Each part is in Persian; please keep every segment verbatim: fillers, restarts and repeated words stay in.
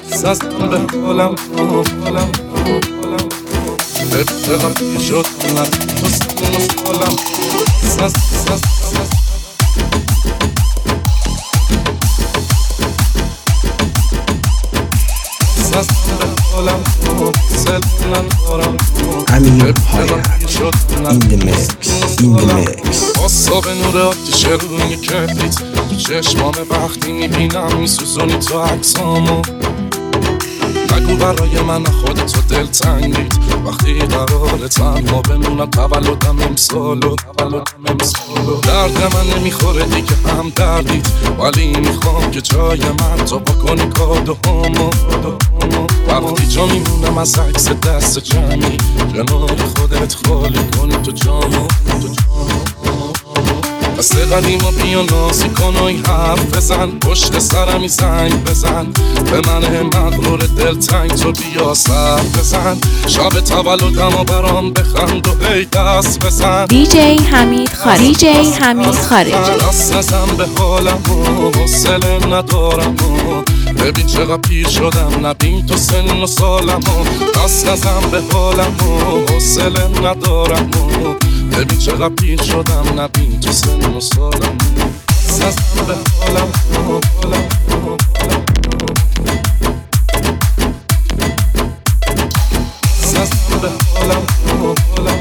زدم به حالم حالم حالم ابتقا پیر شد من تو سن و سالم زد زد زد امیر حیات این the mix این the mix آسا به نور آتیش روی کبریت تو چشمام وقتی میبینم میسوزونی تو عکسامو نگو برای من خودتو دلتنگیت وقتی قراره تنها بمونم تولدم امسالو تولدم امسالو درد من نمیخوره دیگه هم دردیت ولی میخوام که جای من تو بکنی کادوهامو وقتی جا میمونم از عکس دست جمعی کنار خودت خالی کنی تو جامو تو جامو دست قدیم و بیا نازی کن و این حرف بزن پشت سرمی زنگ بزن به من مغرور دلتنگ تو بیا سر بزن شب تولدم و برام بخند و هی دست بزن دی جی حمید خارجی دی جی حمید خارجی دست نزن به حالم و حوصله ندارم و ببین چقدر پیر شدم نبین تو سن و سالم و دست نزن به حالم و حوصله ندارم و ببین چقدر پیر شدم نبین تو سن و سالم زدم به حالم حالم زدم به حالم حالم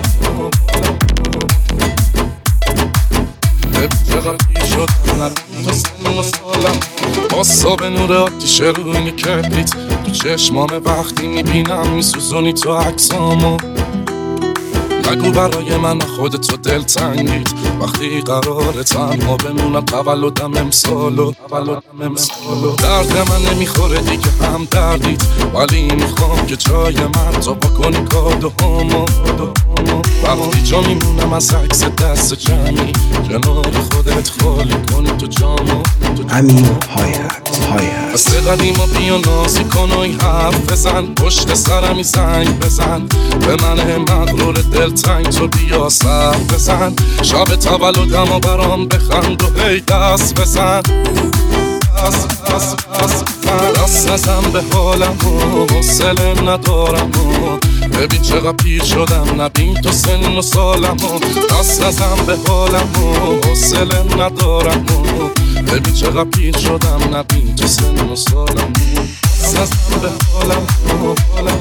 ببین چقدر پیر شدم نبین تو سن و سالم آسا به نور آتیش روی کبریت تو چشمام وقتی میبینم میسوزونی تو عکسامو نگو برای من خودتو دلتنگیت وقتی قراره تنها بمونم تولدم امسالو تولدم امسالو درد من نمیخوره دیگه هم دردیت ولی میخوام که جای من تو بکنی کادوهامو وقتی جا میمونم از عکس دست جمعی کنار خودت خالی کنی تو جامو امیر حیات حیات دست قدیم و بیا نازی کن و این حرف بزن پشت سرمی زنگ بزن به من مغرور دلتنگ تو بیا سر بزن شب تولدم و برام بخند و هی دست بزن دست دست دست دست نزن به حالم و حوصله ندارم و ببین چقدر پیر شدم نبین تو سن و سالم و دست نزن به حالم و حوصله ندارم و ببین چقدر پیر شدم نبین تو سن و سالم زدم به حالم حالم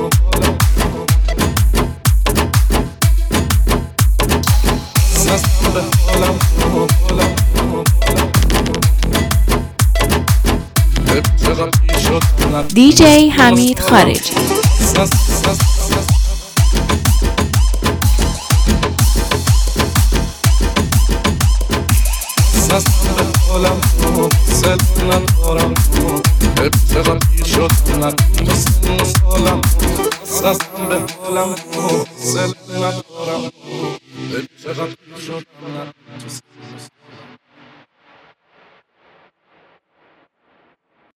زدم به حالم حالم ببین چقدر پیر شدم دی جی حمید خارجی زدم به حالم حوصله ندارم ببین چقدر پیر شدم نبین تو سن و سالم زدم به حالم حوصله ندارم ببین چقدر پیر شدم نبین تو